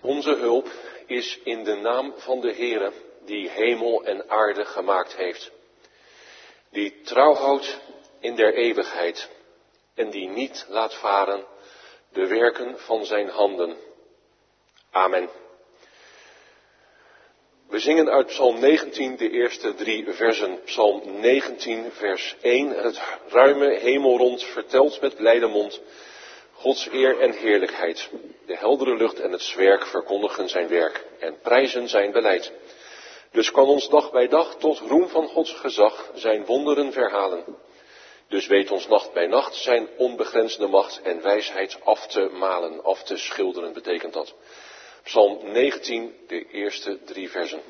Onze hulp is in de naam van de Heere, die hemel en aarde gemaakt heeft. Die trouw houdt in der eeuwigheid en die niet laat varen de werken van zijn handen. Amen. We zingen uit Psalm 19 de eerste 3 versen. Psalm 19 vers 1. Het ruime hemelrond vertelt met blijde mond Gods eer en heerlijkheid. De heldere lucht en het zwerk verkondigen zijn werk en prijzen zijn beleid. Dus kan ons dag bij dag tot roem van Gods gezag zijn wonderen verhalen. Dus weet ons nacht bij nacht zijn onbegrensde macht en wijsheid af te malen, af te schilderen betekent dat. Psalm 19, de eerste 3 versen.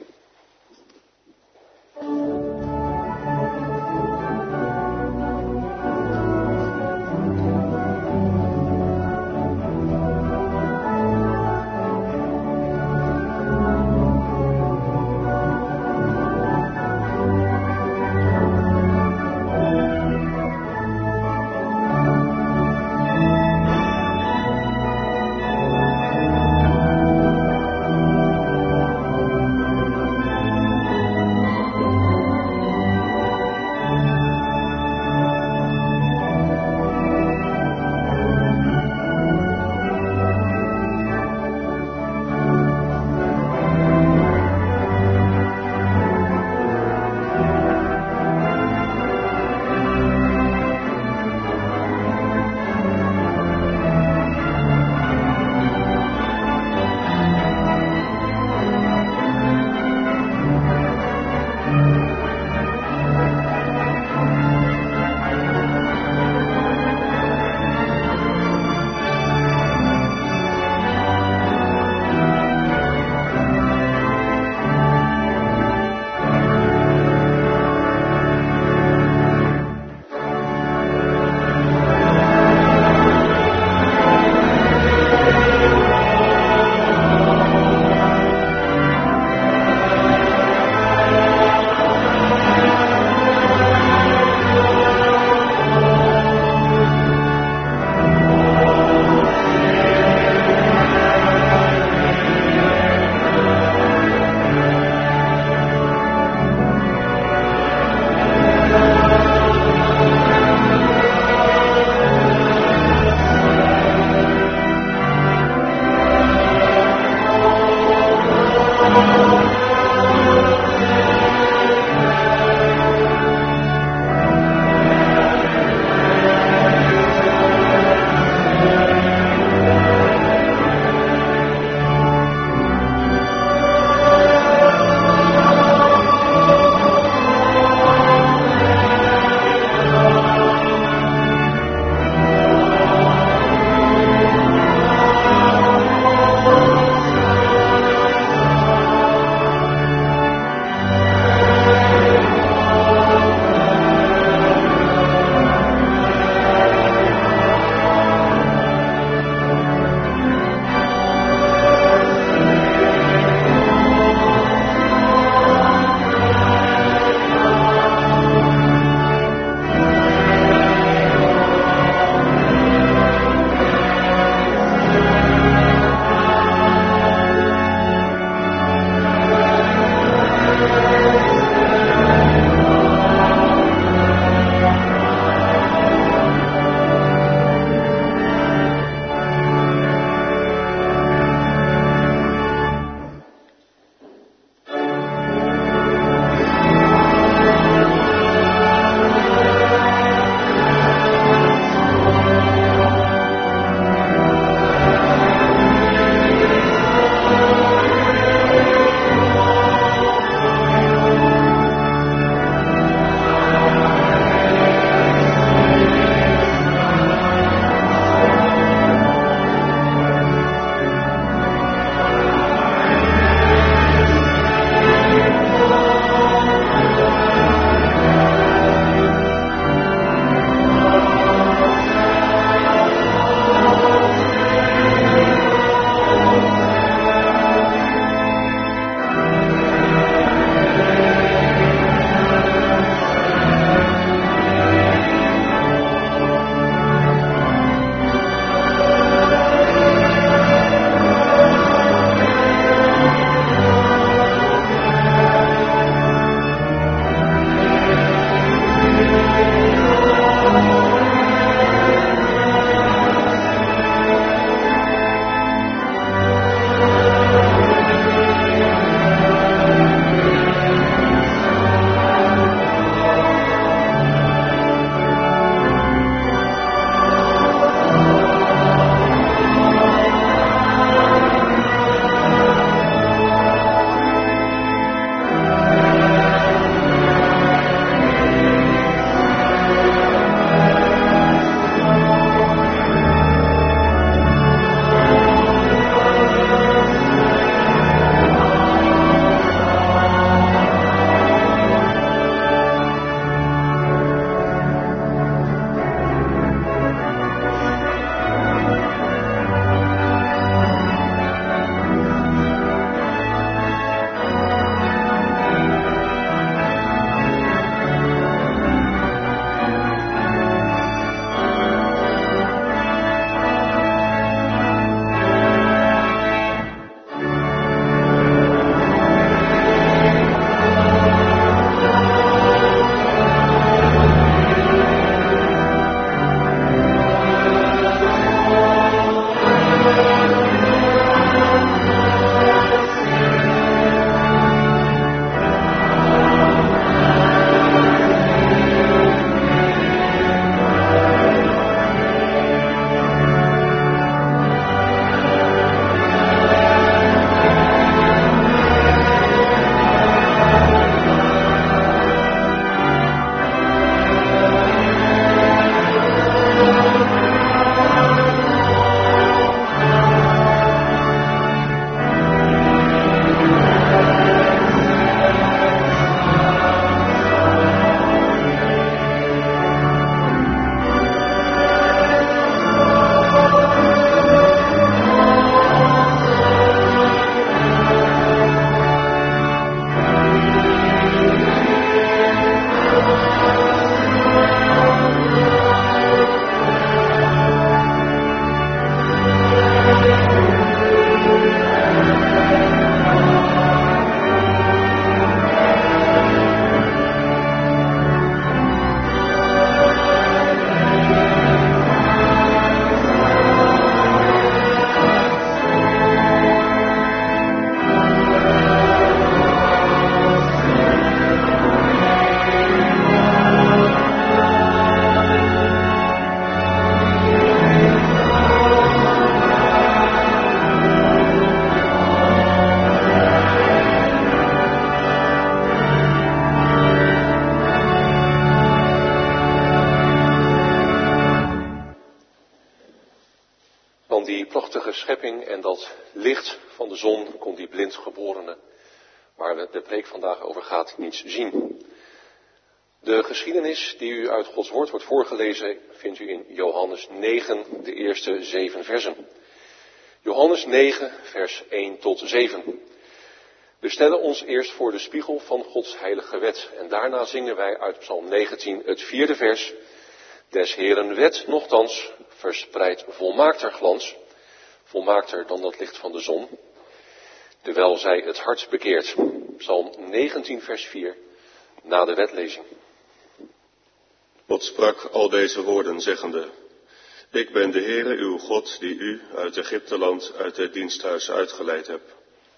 eng en dat licht van de zon kon die blind geborene, waar de preek vandaag over gaat, niets zien. De geschiedenis die u uit Gods woord wordt voorgelezen vindt u in Johannes 9, de eerste 7 versen. Johannes 9, vers 1 tot 7. We stellen ons eerst voor de spiegel van Gods heilige wet en daarna zingen wij uit Psalm 19 het 4e vers. Des Heeren wet nochtans verspreidt volmaakter glans, volmaakter dan dat licht van de zon, terwijl zij het hart bekeert. Psalm 19 vers 4, na de wetlezing. God sprak al deze woorden zeggende, ik ben de Heere uw God die u uit Egypteland uit het diensthuis uitgeleid hebt.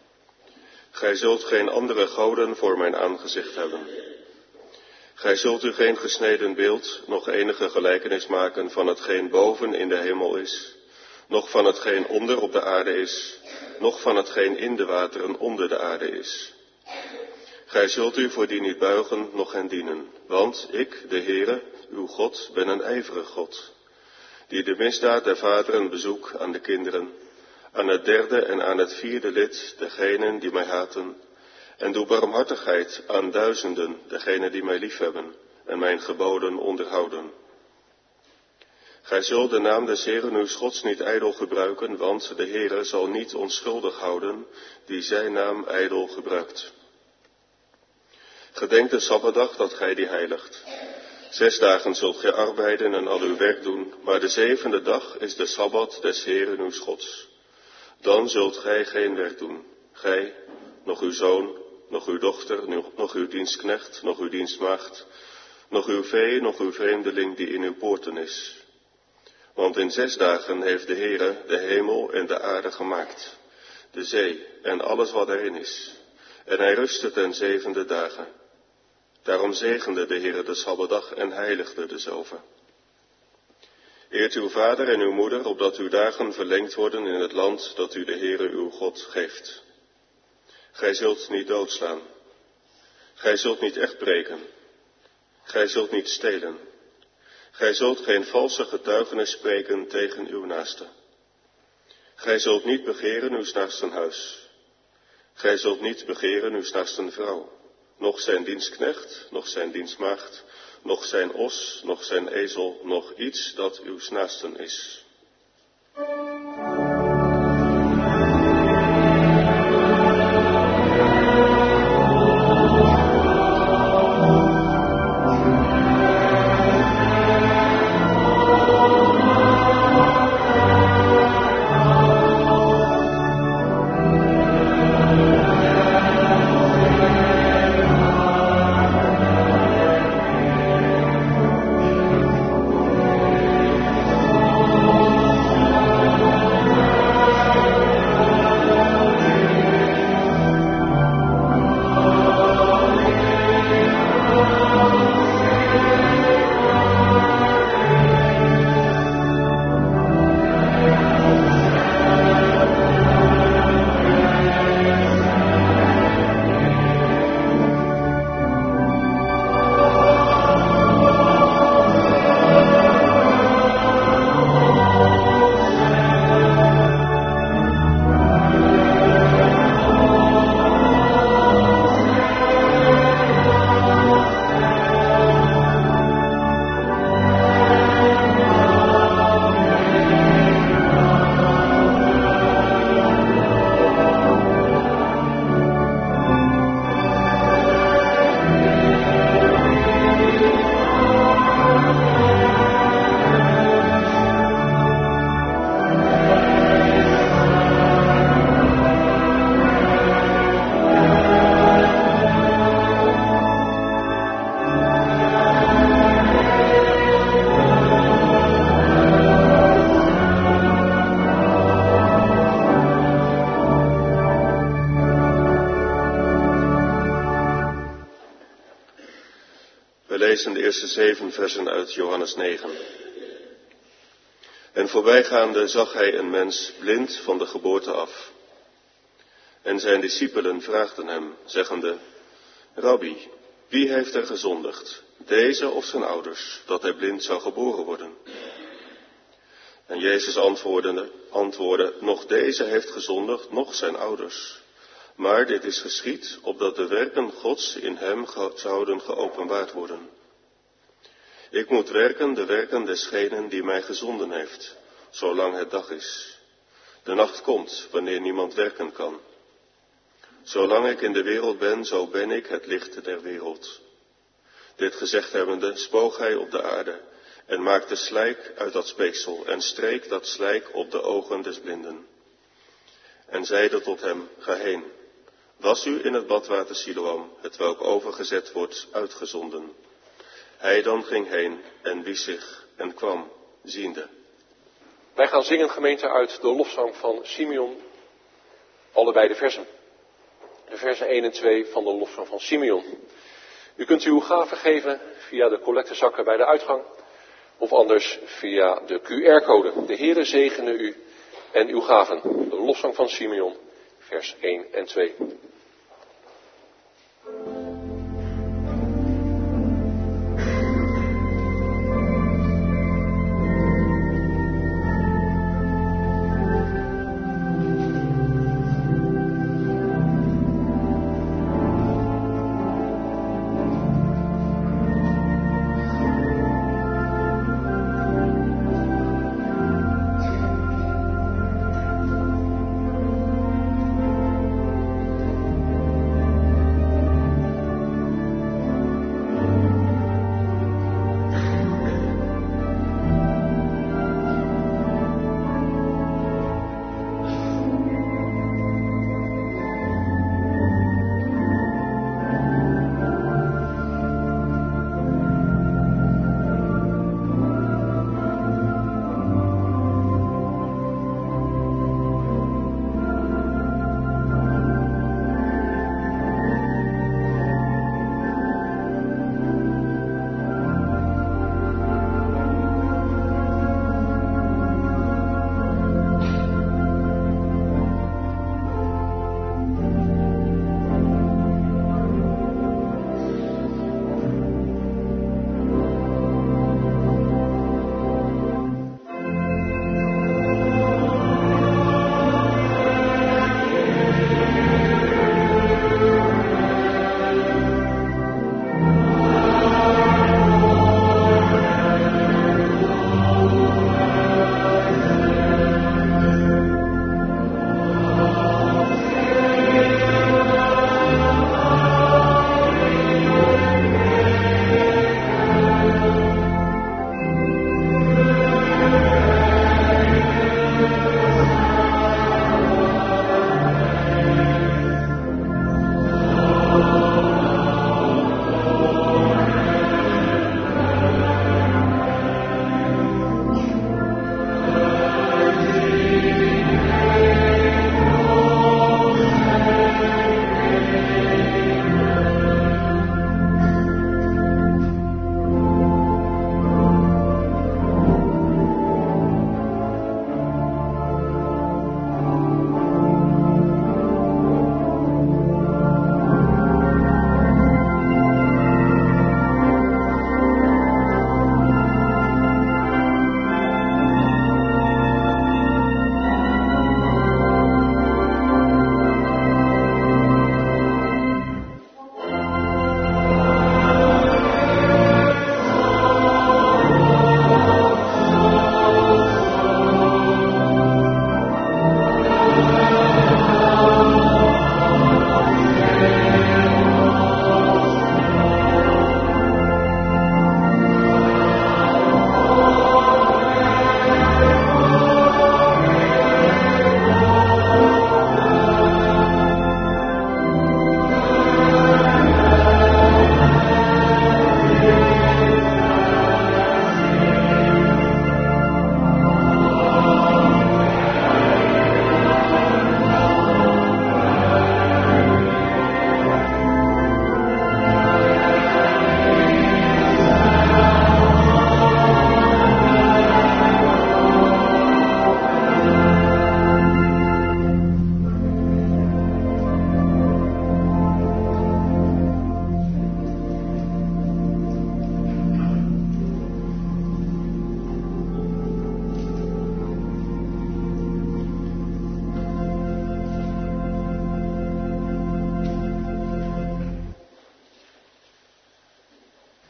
Gij zult geen andere goden voor mijn aangezicht hebben. Gij zult u geen gesneden beeld, nog enige gelijkenis maken van hetgeen boven in de hemel is, noch van hetgeen onder op de aarde is, noch van hetgeen in de wateren onder de aarde is. Gij zult u voor die niet buigen, noch hen dienen, want ik, de Heere, uw God, ben een ijverig God, die de misdaad der vaderen bezoek aan de kinderen, aan het derde en aan het vierde lid, degenen die mij haten, en doe barmhartigheid aan duizenden, degenen die mij liefhebben en mijn geboden onderhouden. Gij zult de naam des Heeren uws Gods niet ijdel gebruiken, want de Heere zal niet onschuldig houden, die zijn naam ijdel gebruikt. Gedenk de Sabbatdag dat gij die heiligt. 6 dagen zult gij arbeiden en al uw werk doen, maar de 7e dag is de Sabbat des Heeren uws Gods. Dan zult gij geen werk doen, gij, nog uw zoon, nog uw dochter, nog uw dienstknecht, nog uw dienstmaagd, nog uw vee, nog uw vreemdeling die in uw poorten is. Want in 6 dagen heeft de Heere de hemel en de aarde gemaakt, de zee en alles wat erin is. En hij rustte ten 7e dagen. Daarom zegende de Heere de Sabbatdag en heiligde dezelve. Eert uw vader en uw moeder, opdat uw dagen verlengd worden in het land dat u de Heere uw God geeft. Gij zult niet doodslaan. Gij zult niet echt breken. Gij zult niet stelen. Gij zult geen valse getuigenis spreken tegen uw naaste. Gij zult niet begeren uw naasten huis. Gij zult niet begeren uw naasten vrouw, noch zijn dienstknecht, noch zijn dienstmaagd, noch zijn os, noch zijn ezel, noch iets dat uw naasten is. lezen de eerste 7 versen uit Johannes 9. En voorbijgaande zag hij een mens blind van de geboorte af. En zijn discipelen vraagden hem, zeggende, Rabbi, wie heeft er gezondigd, deze of zijn ouders, dat hij blind zou geboren worden? En Jezus antwoordde, nog deze heeft gezondigd, noch zijn ouders. Maar dit is geschied, opdat de werken Gods in hem zouden geopenbaard worden. Ik moet werken de werken desgenen die mij gezonden heeft, zolang het dag is. De nacht komt, wanneer niemand werken kan. Zolang ik in de wereld ben, zo ben ik het licht der wereld. Dit gezegd hebbende, spoog hij op de aarde en maakte slijk uit dat speeksel en streek dat slijk op de ogen des blinden. En zeide tot hem, ga heen, was u in het badwater Siloam, hetwelk overgezet wordt, uitgezonden. Hij dan ging heen en wies zich en kwam, ziende. Wij gaan zingen, gemeente, uit de lofzang van Simeon, allebei de versen. De versen 1 en 2 van de lofzang van Simeon. U kunt uw gaven geven via de collectezakken bij de uitgang, of anders via de QR-code. De Heere zegene u en uw gaven. De lofzang van Simeon, vers 1 en 2.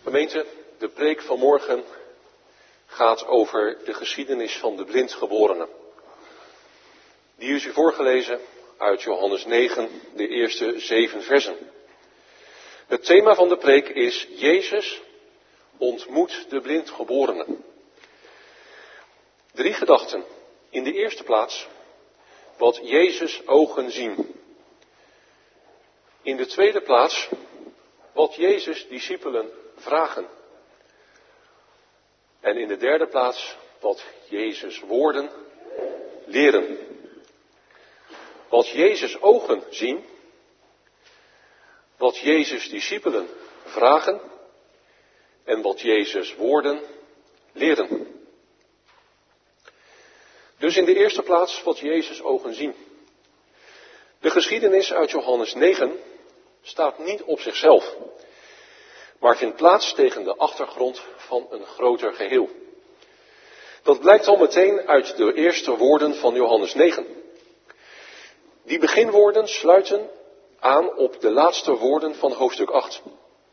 Gemeente, de preek van morgen gaat over de geschiedenis van de blindgeborene. Die is u voorgelezen uit Johannes 9, de eerste 7 versen. Het thema van de preek is Jezus ontmoet de blindgeborene. 3 gedachten. In de eerste plaats wat Jezus ogen zien. In de tweede plaats wat Jezus discipelen vragen. En in de derde plaats wat Jezus woorden leren. Wat Jezus ogen zien, wat Jezus discipelen vragen en wat Jezus woorden leren. Dus in de eerste plaats wat Jezus ogen zien. De geschiedenis uit Johannes 9 staat niet op zichzelf, maar vindt plaats tegen de achtergrond van een groter geheel. Dat blijkt al meteen uit de eerste woorden van Johannes 9. Die beginwoorden sluiten aan op de laatste woorden van hoofdstuk 8.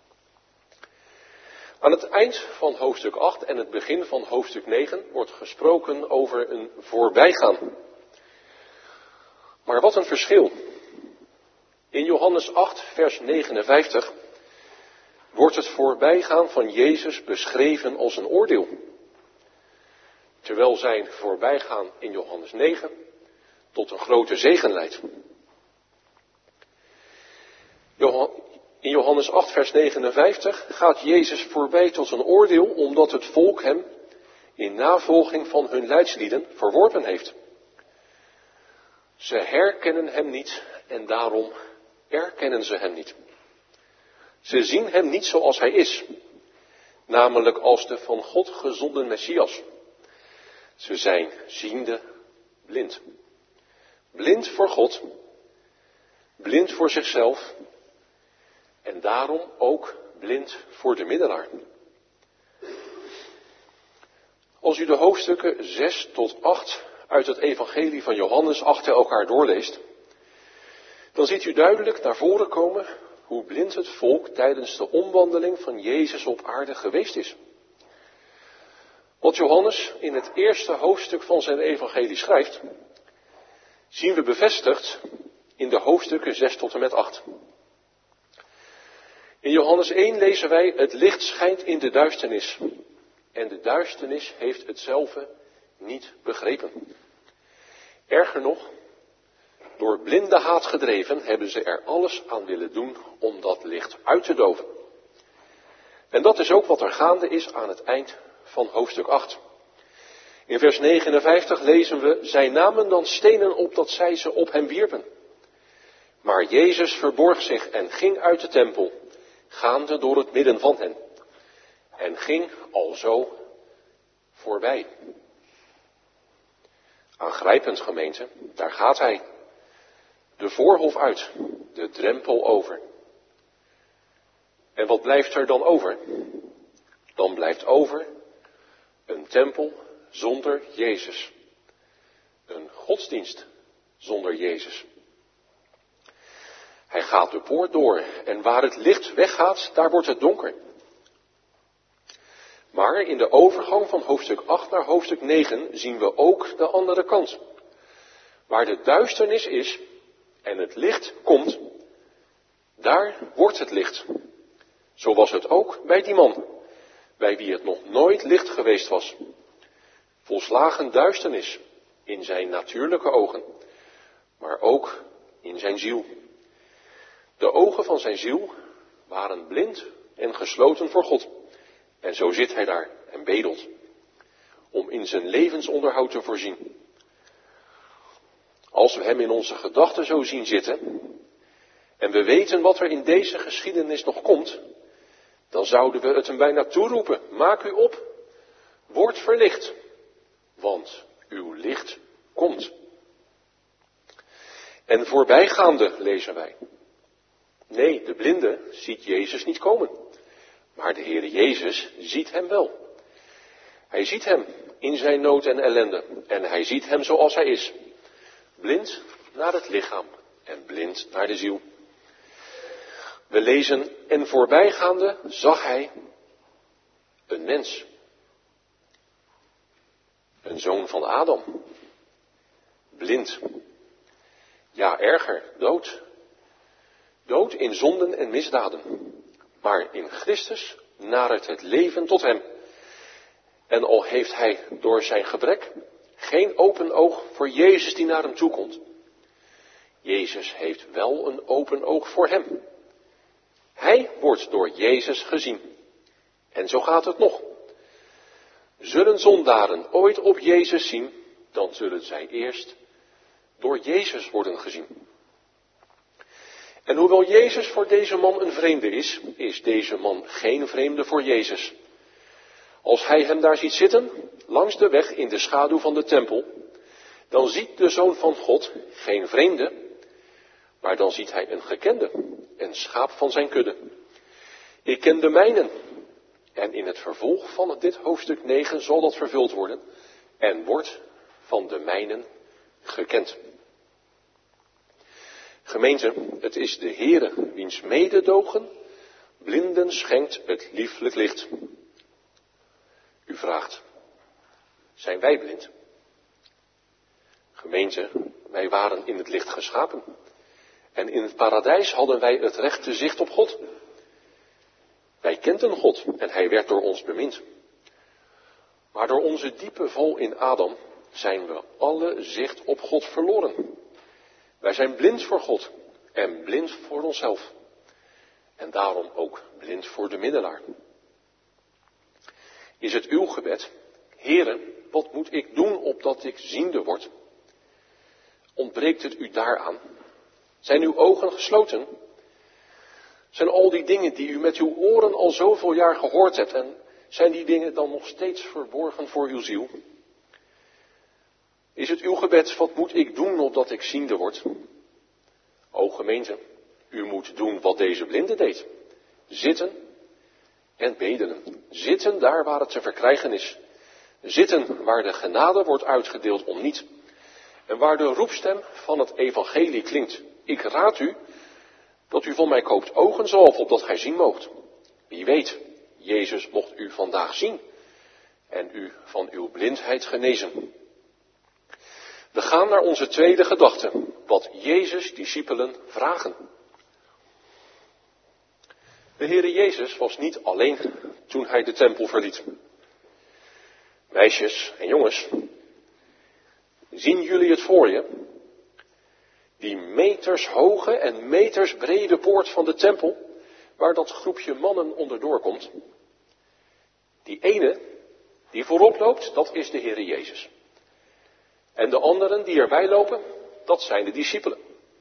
Aan het eind van hoofdstuk 8 en het begin van hoofdstuk 9 wordt gesproken over een voorbijgaan. Maar wat een verschil. In Johannes 8, vers 59 wordt het voorbijgaan van Jezus beschreven als een oordeel. Terwijl zijn voorbijgaan in Johannes 9 tot een grote zegen leidt. In Johannes 8, vers 59 gaat Jezus voorbij tot een oordeel omdat het volk hem in navolging van hun leidslieden verworpen heeft. Ze herkennen hem niet en daarom erkennen ze hem niet. Ze zien hem niet zoals hij is, namelijk als de van God gezonden Messias. Ze zijn ziende blind. Blind voor God, blind voor zichzelf en daarom ook blind voor de middelaar. Als u de hoofdstukken 6 tot 8 uit het evangelie van Johannes achter elkaar doorleest, dan ziet u duidelijk naar voren komen hoe blind het volk tijdens de omwandeling van Jezus op aarde geweest is. Wat Johannes in het eerste hoofdstuk van zijn evangelie schrijft, zien we bevestigd in de hoofdstukken 6 tot en met 8. In Johannes 1 lezen wij: het licht schijnt in de duisternis en de duisternis heeft hetzelfde niet begrepen. Erger nog, door blinde haat gedreven hebben ze er alles aan willen doen om dat licht uit te doven. En dat is ook wat er gaande is aan het eind van hoofdstuk 8. In vers 59 lezen we: zij namen dan stenen op dat zij ze op hem wierpen. Maar Jezus verborg zich en ging uit de tempel, gaande door het midden van hen. En ging alzo voorbij. Aangrijpend, gemeente, daar gaat hij. De voorhof uit, de drempel over. En wat blijft er dan over? Dan blijft over een tempel zonder Jezus. Een godsdienst zonder Jezus. Hij gaat de poort door en waar het licht weggaat, daar wordt het donker. Maar in de overgang van hoofdstuk 8 naar hoofdstuk 9 zien we ook de andere kant. Waar de duisternis is en het licht komt, daar wordt het licht. Zo was het ook bij die man, bij wie het nog nooit licht geweest was. Volslagen duisternis in zijn natuurlijke ogen, maar ook in zijn ziel. De ogen van zijn ziel waren blind en gesloten voor God. En zo zit hij daar en bedelt, om in zijn levensonderhoud te voorzien. Als we hem in onze gedachten zo zien zitten, en we weten wat er in deze geschiedenis nog komt, dan zouden we het hem bijna toeroepen: maak u op, word verlicht, want uw licht komt. En voorbijgaande lezen wij: nee, de blinde ziet Jezus niet komen, maar de Heere Jezus ziet hem wel. Hij ziet hem in zijn nood en ellende en hij ziet hem zoals hij is. Blind naar het lichaam en blind naar de ziel. We lezen: en voorbijgaande zag hij Een mens. Een zoon van Adam. Blind. Ja, erger, dood. Dood in zonden en misdaden. Maar in Christus nadert het leven tot hem. En al heeft hij door zijn gebrek geen open oog voor Jezus die naar hem toe komt. Jezus heeft wel een open oog voor hem. Hij wordt door Jezus gezien. En zo gaat het nog. Zullen zondaren ooit op Jezus zien, dan zullen zij eerst door Jezus worden gezien. En hoewel Jezus voor deze man een vreemde is, is deze man geen vreemde voor Jezus. Als hij hem daar ziet zitten, langs de weg in de schaduw van de tempel, dan ziet de Zoon van God geen vreemde, maar dan ziet hij een gekende, een schaap van zijn kudde. Ik ken de mijnen. En in het vervolg van dit hoofdstuk 9 zal dat vervuld worden en wordt van de mijnen gekend. Gemeente, het is de Heere wiens mededogen blinden schenkt het lieflijk licht. U vraagt, zijn wij blind? Gemeente, wij waren in het licht geschapen. En in het paradijs hadden wij het rechte zicht op God. Wij kenden God en hij werd door ons bemind. Maar door onze diepe val in Adam zijn we alle zicht op God verloren. Wij zijn blind voor God en blind voor onszelf. En daarom ook blind voor de middelaar. Is het uw gebed, Heere, wat moet ik doen opdat ik ziende word? Ontbreekt het u daaraan? Zijn uw ogen gesloten? Zijn al die dingen die u met uw oren al zoveel jaar gehoord hebt, en zijn die dingen dan nog steeds verborgen voor uw ziel? Is het uw gebed, wat moet ik doen opdat ik ziende word? O gemeente, u moet doen wat deze blinde deed. Zitten en bedelen. Zitten daar waar het te verkrijgen is. Zitten waar de genade wordt uitgedeeld om niet. En waar de roepstem van het evangelie klinkt. Ik raad u dat u van mij koopt ogenzalf, opdat gij zien moogt. Wie weet, Jezus mocht u vandaag zien en u van uw blindheid genezen. We gaan naar onze tweede gedachte, wat Jezus' discipelen vragen. De Heere Jezus was niet alleen toen hij de tempel verliet. Meisjes en jongens, zien jullie het voor je? Die metershoge en metersbrede poort van de tempel, waar dat groepje mannen onderdoor komt. Die ene, die voorop loopt, dat is de Heere Jezus. En de anderen die erbij lopen, dat zijn de discipelen.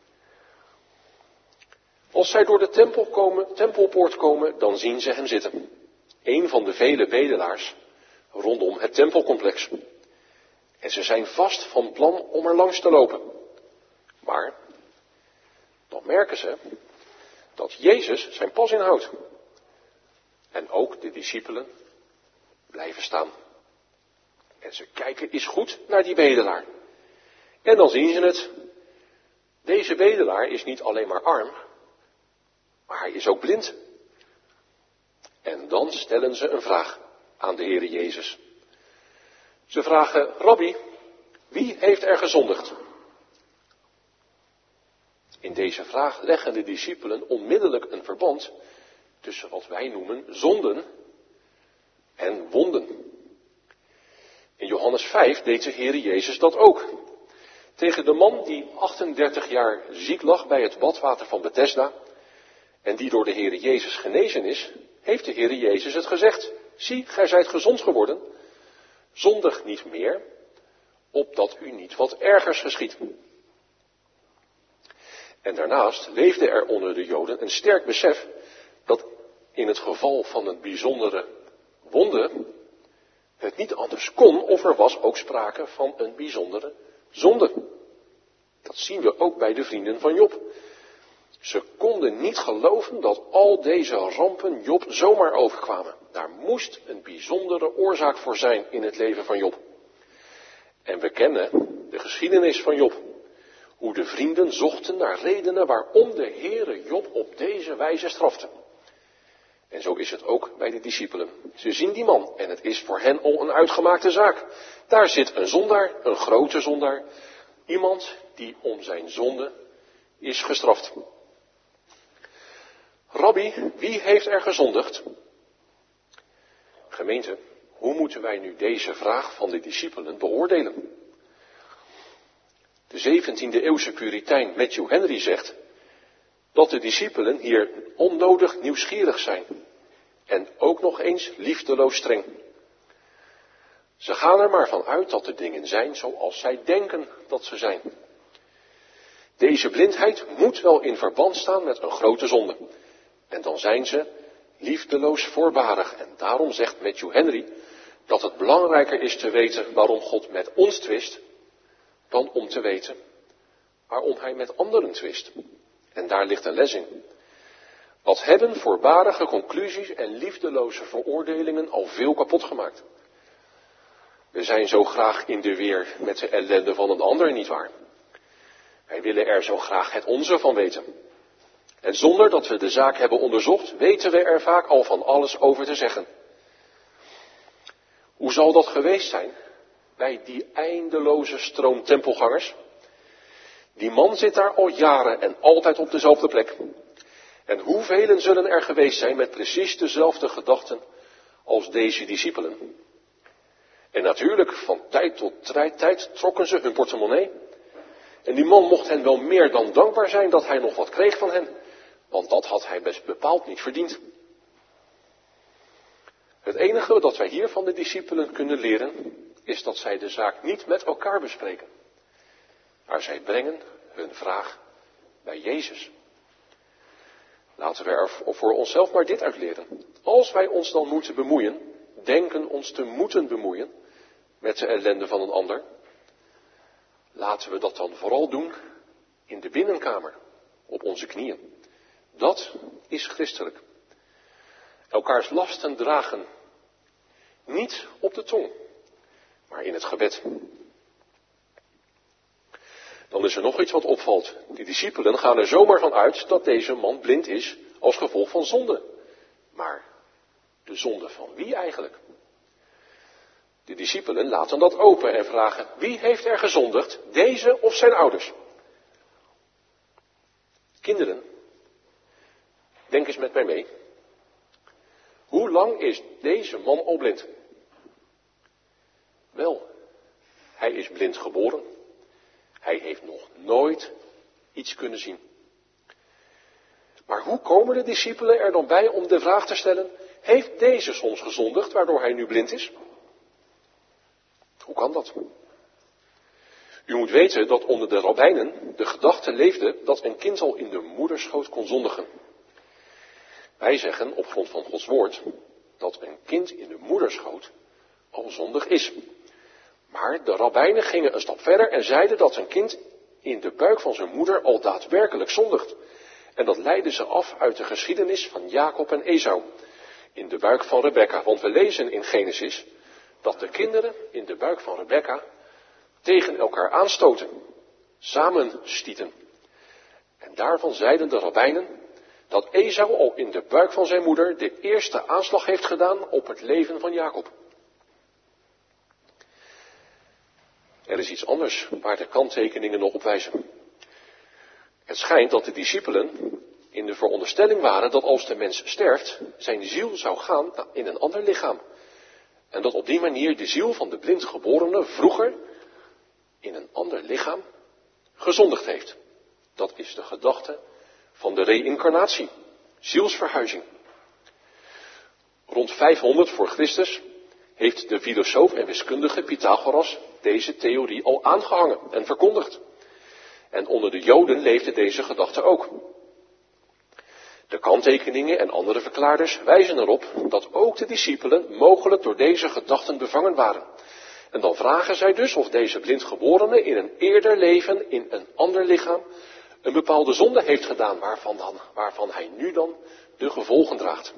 Als zij door de tempelpoort komen, dan zien ze hem zitten. Een van de vele bedelaars rondom het tempelcomplex. En ze zijn vast van plan om er langs te lopen. Maar dan merken ze dat Jezus zijn pas inhoudt. En ook de discipelen blijven staan. En ze kijken eens goed naar die bedelaar. En dan zien ze het. Deze bedelaar is niet alleen maar arm, maar hij is ook blind. En dan stellen ze een vraag aan de Heere Jezus. Ze vragen, Rabbi, wie heeft er gezondigd? In deze vraag leggen de discipelen onmiddellijk een verband tussen wat wij noemen zonden en wonden. In Johannes 5 deed de Heere Jezus dat ook. Tegen de man die 38 jaar ziek lag bij het badwater van Bethesda en die door de Heere Jezus genezen is, heeft de Heere Jezus het gezegd. Zie, gij zijt gezond geworden, zondig niet meer, opdat u niet wat ergers geschiedt. En daarnaast leefde er onder de Joden een sterk besef dat in het geval van een bijzondere wonde het niet anders kon of er was ook sprake van een bijzondere zonde. Dat zien we ook bij de vrienden van Job. Ze konden niet geloven dat al deze rampen Job zomaar overkwamen. Daar moest een bijzondere oorzaak voor zijn in het leven van Job. En we kennen de geschiedenis van Job. Hoe de vrienden zochten naar redenen waarom de Heere Job op deze wijze strafte. En zo is het ook bij de discipelen. Ze zien die man en het is voor hen al een uitgemaakte zaak. Daar zit een zondaar, een grote zondaar. Iemand die om zijn zonde is gestraft. Rabbi, wie heeft er gezondigd? Gemeente, hoe moeten wij nu deze vraag van de discipelen beoordelen? De 17e eeuwse puritein Matthew Henry zegt dat de discipelen hier onnodig nieuwsgierig zijn en ook nog eens liefdeloos streng. Ze gaan er maar van uit dat de dingen zijn zoals zij denken dat ze zijn. Deze blindheid moet wel in verband staan met een grote zonde. En dan zijn ze liefdeloos voorbarig. En daarom zegt Matthew Henry dat het belangrijker is te weten waarom God met ons twist, dan om te weten waarom hij met anderen twist. En daar ligt een les in. Wat hebben voorbarige conclusies en liefdeloze veroordelingen al veel kapot gemaakt. We zijn zo graag in de weer met de ellende van een ander, nietwaar? Wij willen er zo graag het onze van weten. En zonder dat we de zaak hebben onderzocht, weten we er vaak al van alles over te zeggen. Hoe zal dat geweest zijn bij die eindeloze stroom tempelgangers? Die man zit daar al jaren en altijd op dezelfde plek. En hoeveel zullen er geweest zijn met precies dezelfde gedachten als deze discipelen? En natuurlijk, van tijd tot tijd trokken ze hun portemonnee. En die man mocht hen wel meer dan dankbaar zijn dat hij nog wat kreeg van hen. Want dat had hij best bepaald niet verdiend. Het enige dat wij hier van de discipelen kunnen leren, is dat zij de zaak niet met elkaar bespreken. Maar zij brengen hun vraag bij Jezus. Laten we er voor onszelf maar dit uitleren. Als wij ons dan moeten bemoeien, denken ons te moeten bemoeien met de ellende van een ander, laten we dat dan vooral doen in de binnenkamer, op onze knieën. Dat is christelijk. Elkaars lasten dragen, niet op de tong, maar in het gebed. Dan is er nog iets wat opvalt. Die discipelen gaan er zomaar van uit dat deze man blind is als gevolg van zonde. Maar de zonde van wie eigenlijk? De discipelen laten dat open en vragen, wie heeft er gezondigd, deze of zijn ouders? Kinderen, denk eens met mij mee. Hoe lang is deze man al blind? Wel, hij is blind geboren. Hij heeft nog nooit iets kunnen zien. Maar hoe komen de discipelen er dan bij om de vraag te stellen, heeft deze soms gezondigd waardoor hij nu blind is? Hoe kan dat? U moet weten dat onder de rabbijnen de gedachte leefde dat een kind al in de moederschoot kon zondigen. Wij zeggen op grond van Gods woord dat een kind in de moederschoot al zondig is. Maar de rabbijnen gingen een stap verder en zeiden dat een kind in de buik van zijn moeder al daadwerkelijk zondigt. En dat leidden ze af uit de geschiedenis van Jacob en Esau in de buik van Rebekka. Want we lezen in Genesis dat de kinderen in de buik van Rebekka tegen elkaar aanstoten, samenstieten. En daarvan zeiden de rabbijnen dat Esau al in de buik van zijn moeder de eerste aanslag heeft gedaan op het leven van Jacob. Er is iets anders waar de kanttekeningen nog op wijzen. Het schijnt dat de discipelen in de veronderstelling waren dat als de mens sterft, zijn ziel zou gaan in een ander lichaam. En dat op die manier de ziel van de blindgeborene vroeger in een ander lichaam gezondigd heeft. Dat is de gedachte van de reïncarnatie, zielsverhuizing. Rond 500 voor Christus heeft de filosoof en wiskundige Pythagoras deze theorie al aangehangen en verkondigd. En onder de Joden leefde deze gedachte ook. De kanttekeningen en andere verklaarders wijzen erop dat ook de discipelen mogelijk door deze gedachten bevangen waren. En dan vragen zij dus of deze blindgeborene in een eerder leven in een ander lichaam een bepaalde zonde heeft gedaan waarvan hij nu dan de gevolgen draagt.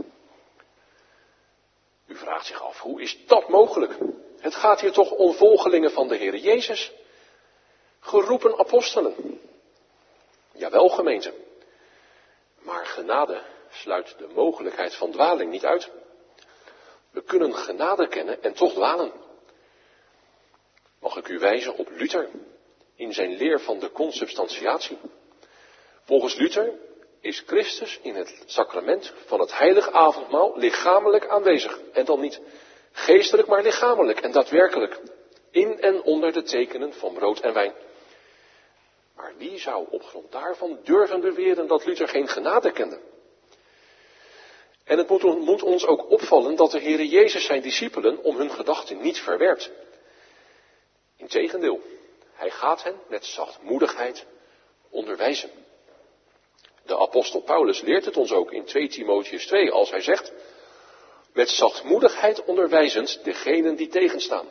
U vraagt zich af, hoe is dat mogelijk? Het gaat hier toch om volgelingen van de Heer Jezus. Geroepen apostelen. Jawel, gemeente. Maar genade sluit de mogelijkheid van dwaling niet uit. We kunnen genade kennen en toch dwalen. Mag ik u wijzen op Luther in zijn leer van de consubstantiatie? Volgens Luther is Christus in het sacrament van het heilige avondmaal lichamelijk aanwezig. En dan niet geestelijk, maar lichamelijk en daadwerkelijk. In en onder de tekenen van brood en wijn. Maar wie zou op grond daarvan durven beweren dat Luther geen genade kende? En het moet ons ook opvallen dat de Heere Jezus zijn discipelen om hun gedachten niet verwerpt. Integendeel, hij gaat hen met zachtmoedigheid onderwijzen. De apostel Paulus leert het ons ook in 2 Timotheüs 2 als hij zegt, met zachtmoedigheid onderwijzend degenen die tegenstaan.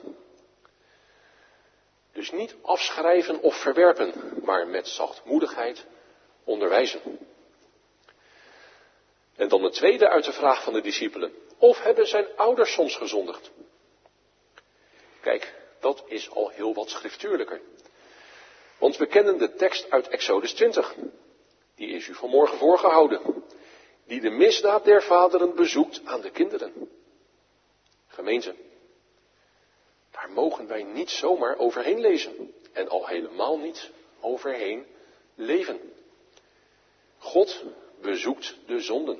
Dus niet afschrijven of verwerpen, maar met zachtmoedigheid onderwijzen. En dan de tweede uit de vraag van de discipelen. Of hebben zijn ouders soms gezondigd? Kijk, dat is al heel wat schriftuurlijker. Want we kennen de tekst uit Exodus 20. Die is u vanmorgen voorgehouden. Die de misdaad der vaderen bezoekt aan de kinderen. Gemeente, daar mogen wij niet zomaar overheen lezen. En al helemaal niet overheen leven. God bezoekt de zonden.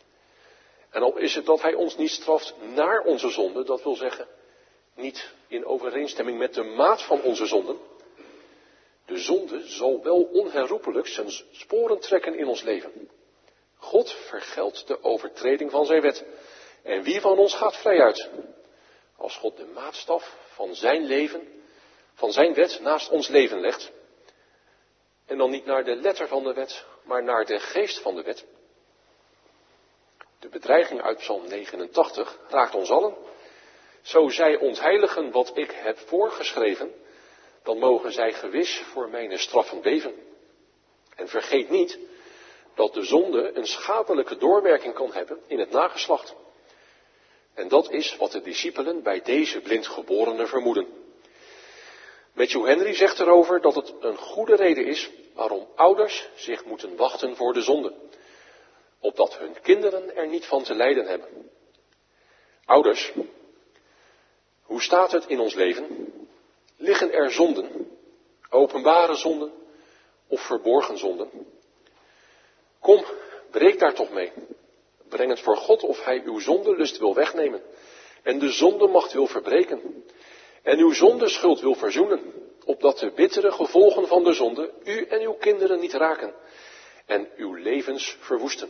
En al is het dat hij ons niet straft naar onze zonden, dat wil zeggen, niet in overeenstemming met de maat van onze zonden. De zonde zal wel onherroepelijk zijn sporen trekken in ons leven. God vergeldt de overtreding van zijn wet. En wie van ons gaat vrij uit? Als God de maatstaf van zijn leven, van zijn wet naast ons leven legt. En dan niet naar de letter van de wet, maar naar de geest van de wet. De bedreiging uit Psalm 89 raakt ons allen. Zo zij ontheiligen wat ik heb voorgeschreven, dan mogen zij gewis voor mijn straffen beven. En vergeet niet dat de zonde een schadelijke doorwerking kan hebben in het nageslacht. En dat is wat de discipelen bij deze blindgeborenen vermoeden. Matthew Henry zegt erover dat het een goede reden is waarom ouders zich moeten wachten voor de zonde. Opdat hun kinderen er niet van te lijden hebben. Ouders, hoe staat het in ons leven? Liggen er zonden, openbare zonden of verborgen zonden? Kom, breek daar toch mee. Breng het voor God of hij uw zondelust wil wegnemen. En de zondemacht wil verbreken. En uw zondeschuld wil verzoenen. Opdat de bittere gevolgen van de zonde u en uw kinderen niet raken. En uw levens verwoesten.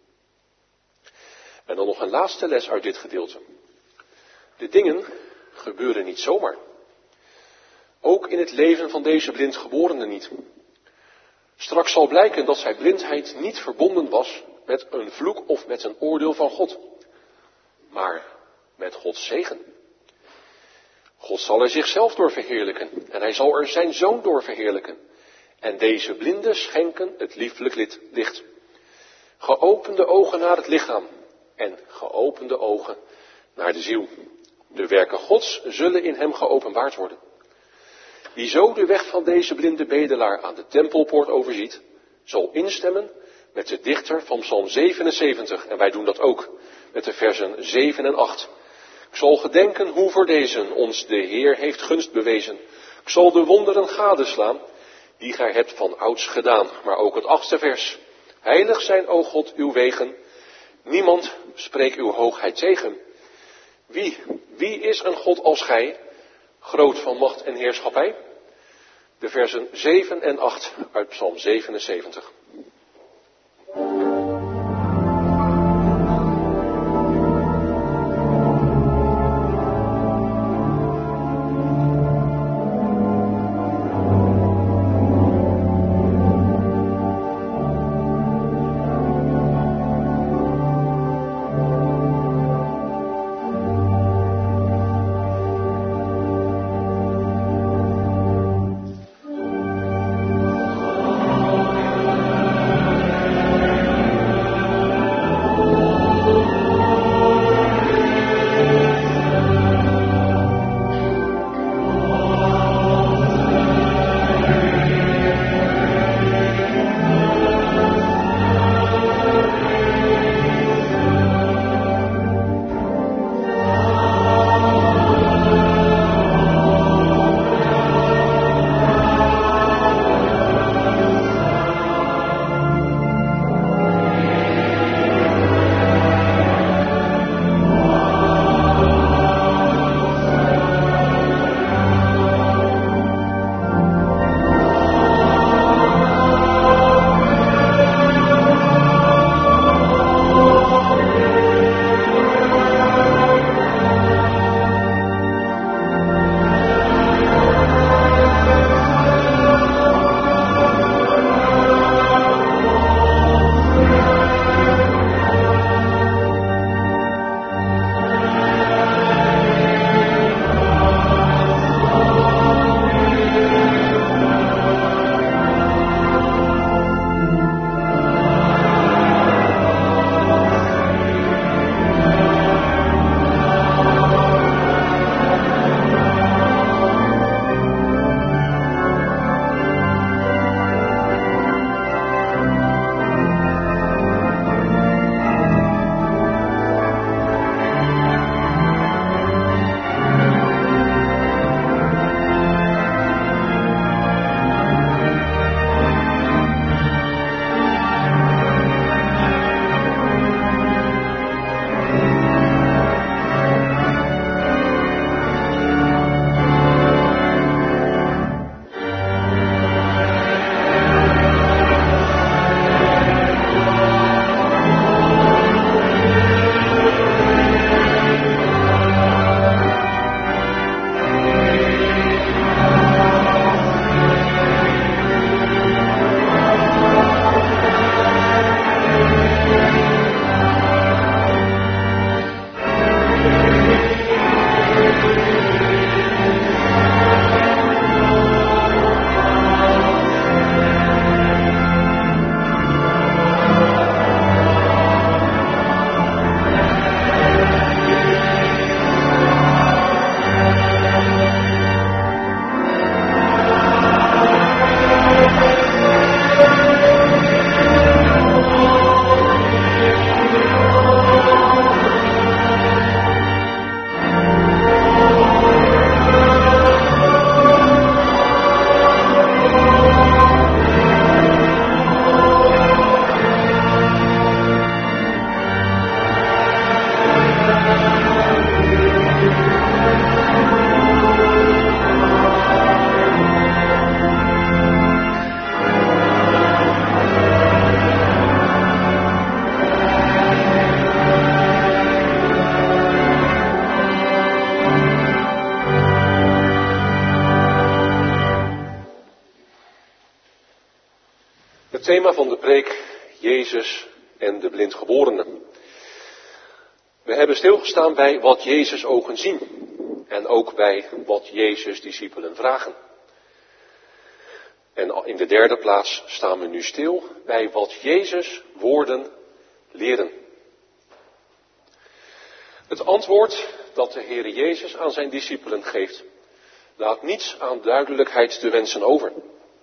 En dan nog een laatste les uit dit gedeelte. De dingen gebeuren niet zomaar. Ook in het leven van deze blindgeborenen niet. Straks zal blijken dat zijn blindheid niet verbonden was met een vloek of met een oordeel van God. Maar met Gods zegen. God zal er zichzelf door verheerlijken. En hij zal er zijn zoon door verheerlijken. En deze blinden schenken het lieflijk licht. Geopende ogen naar het lichaam. En geopende ogen naar de ziel. De werken Gods zullen in hem geopenbaard worden. Wie zo de weg van deze blinde bedelaar aan de tempelpoort overziet, zal instemmen met de dichter van Psalm 77. En wij doen dat ook met de versen 7 en 8. Ik zal gedenken hoe voor deze ons de Heer heeft gunst bewezen. Ik zal de wonderen gadeslaan die gij hebt van ouds gedaan. Maar ook het 8e vers. Heilig zijn, o God, uw wegen. Niemand spreekt uw hoogheid tegen. Wie is een God als gij, groot van macht en heerschappij? De versen 7 en 8 uit Psalm 77. thema van de preek, Jezus en de blindgeborene. We hebben stilgestaan bij wat Jezus' ogen zien en ook bij wat Jezus' discipelen vragen. En in de derde plaats staan we nu stil bij wat Jezus' woorden leren. Het antwoord dat de Heere Jezus aan zijn discipelen geeft, laat niets aan duidelijkheid te wensen over.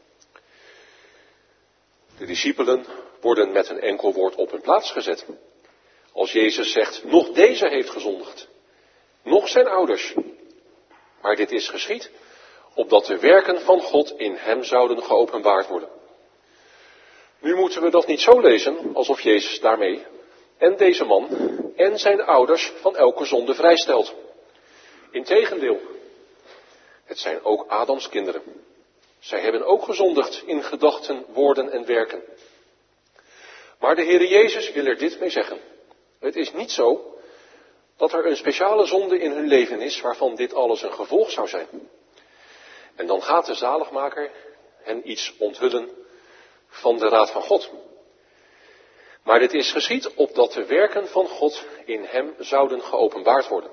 De discipelen worden met een enkel woord op hun plaats gezet. Als Jezus zegt, nog deze heeft gezondigd, nog zijn ouders. Maar dit is geschied, opdat de werken van God in hem zouden geopenbaard worden. Nu moeten we dat niet zo lezen, alsof Jezus daarmee en deze man en zijn ouders van elke zonde vrijstelt. Integendeel, het zijn ook Adams kinderen. Zij hebben ook gezondigd in gedachten, woorden en werken. Maar de Heere Jezus wil er dit mee zeggen. Het is niet zo dat er een speciale zonde in hun leven is waarvan dit alles een gevolg zou zijn. En dan gaat de zaligmaker hen iets onthullen van de raad van God. Maar dit is geschied opdat de werken van God in hem zouden geopenbaard worden.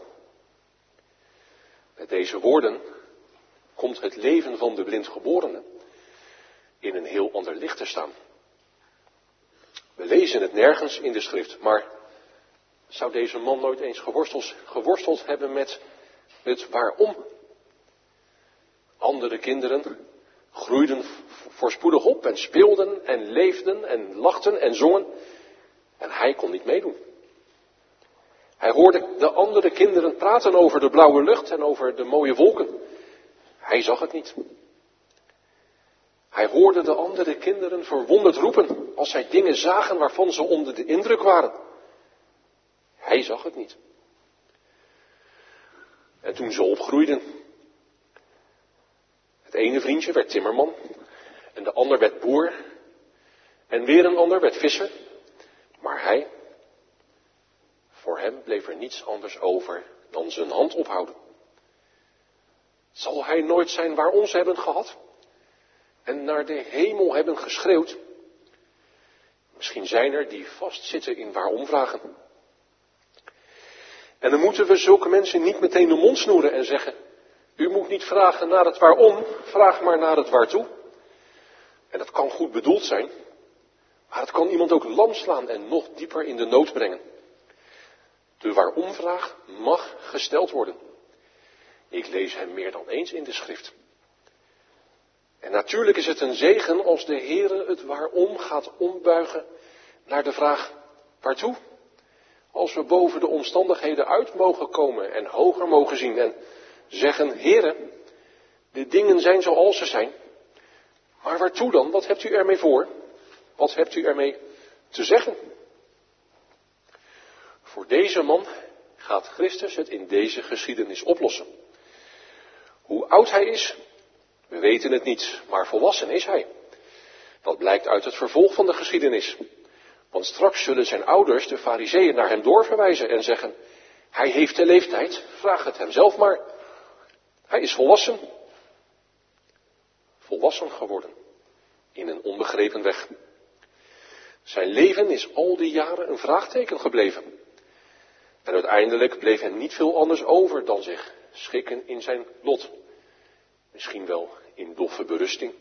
Met deze woorden komt het leven van de blindgeborene in een heel ander licht te staan. We lezen het nergens in de schrift, maar zou deze man nooit eens geworsteld hebben met het waarom? Andere kinderen groeiden voorspoedig op en speelden en leefden en lachten en zongen en hij kon niet meedoen. Hij hoorde de andere kinderen praten over de blauwe lucht en over de mooie wolken. Hij zag het niet. Hij hoorde de andere kinderen verwonderd roepen als zij dingen zagen waarvan ze onder de indruk waren. Hij zag het niet. En toen ze opgroeiden, het ene vriendje werd timmerman en de ander werd boer en weer een ander werd visser. Maar voor hem bleef er niets anders over dan zijn hand ophouden. Zal hij nooit zijn waar ons hebben gehad? En naar de hemel hebben geschreeuwd? Misschien zijn er die vastzitten in waarom-vragen. En dan moeten we zulke mensen niet meteen de mond snoeren en zeggen, u moet niet vragen naar het waarom, vraag maar naar het waartoe. En dat kan goed bedoeld zijn, maar het kan iemand ook lam slaan en nog dieper in de nood brengen. De waarom-vraag mag gesteld worden. Ik lees hem meer dan eens in de schrift. En natuurlijk is het een zegen als de Heere het waarom gaat ombuigen naar de vraag waartoe. Als we boven de omstandigheden uit mogen komen en hoger mogen zien en zeggen, Heere, de dingen zijn zoals ze zijn. Maar waartoe dan? Wat hebt u ermee voor? Wat hebt u ermee te zeggen? Voor deze man gaat Christus het in deze geschiedenis oplossen. Hoe oud hij is, we weten het niet, maar volwassen is hij. Dat blijkt uit het vervolg van de geschiedenis. Want straks zullen zijn ouders, de farizeeën, naar hem doorverwijzen en zeggen, hij heeft de leeftijd, vraag het hem zelf maar. Hij is volwassen. Volwassen geworden. In een onbegrepen weg. Zijn leven is al die jaren een vraagteken gebleven. En uiteindelijk bleef hem niet veel anders over dan zich schikken in zijn lot. Misschien wel in doffe berusting.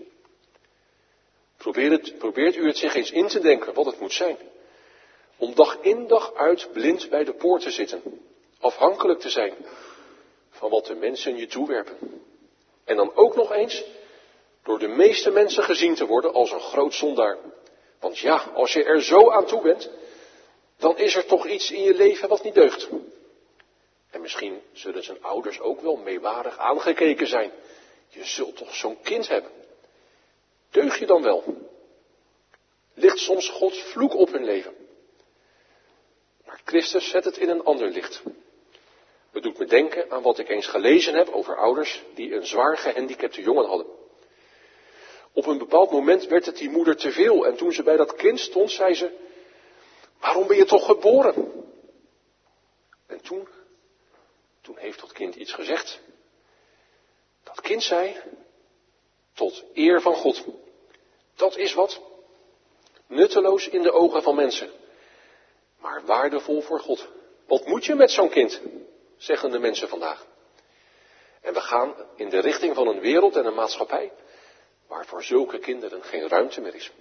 Probeert u het zich eens in te denken wat het moet zijn. Om dag in dag uit blind bij de poort te zitten. Afhankelijk te zijn van wat de mensen je toewerpen. En dan ook nog eens door de meeste mensen gezien te worden als een groot zondaar. Want ja, als je er zo aan toe bent, dan is er toch iets in je leven wat niet deugt. En misschien zullen zijn ouders ook wel meewarig aangekeken zijn. Je zult toch zo'n kind hebben. Deug je dan wel? Ligt soms Gods vloek op hun leven? Maar Christus zet het in een ander licht. Het doet me denken aan wat ik eens gelezen heb over ouders die een zwaar gehandicapte jongen hadden. Op een bepaald moment werd het die moeder te veel en toen ze bij dat kind stond, zei ze, waarom ben je toch geboren? En toen heeft dat kind iets gezegd. Dat kind zei, tot eer van God. Dat is wat. nutteloos in de ogen van mensen, maar waardevol voor God. Wat moet je met zo'n kind, zeggen de mensen vandaag. En we gaan in de richting van een wereld en een maatschappij waar voor zulke kinderen geen ruimte meer is.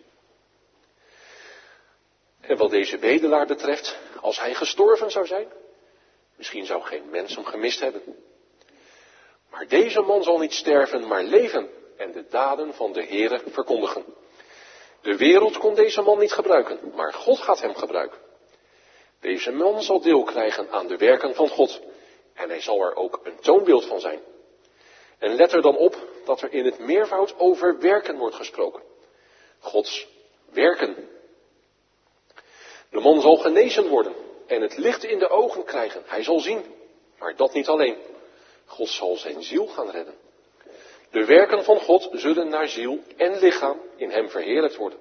En wat deze bedelaar betreft, als hij gestorven zou zijn, misschien zou geen mens hem gemist hebben. Maar deze man zal niet sterven, maar leven en de daden van de Heere verkondigen. De wereld kon deze man niet gebruiken, maar God gaat hem gebruiken. Deze man zal deel krijgen aan de werken van God en hij zal er ook een toonbeeld van zijn. En let er dan op dat er in het meervoud over werken wordt gesproken. Gods werken. De man zal genezen worden en het licht in de ogen krijgen. Hij zal zien, maar dat niet alleen. God zal zijn ziel gaan redden. De werken van God zullen naar ziel en lichaam in hem verheerlijkt worden.